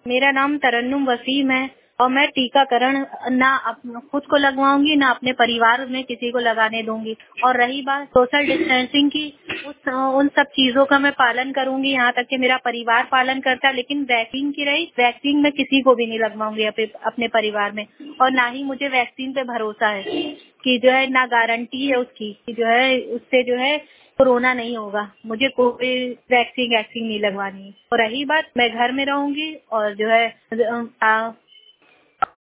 मेरा नाम तरन्नुम वसीम है और मैं टीकाकरण ना खुद को लगवाऊंगी ना अपने परिवार में किसी को लगाने दूंगी। और रही बात सोशल डिस्टेंसिंग की, उन सब चीजों का मैं पालन करूंगी, यहाँ तक कि मेरा परिवार पालन करता है। लेकिन वैक्सीन मैं किसी को भी नहीं लगवाऊंगी अपने परिवार में। और ना ही मुझे वैक्सीन पे भरोसा है कि जो है ना गारंटी है उसकी कि जो है उससे जो है कोरोना नहीं होगा। मुझे कोई वैक्सीन नहीं लगवानी। और रही बात, मैं घर में रहूंगी और जो है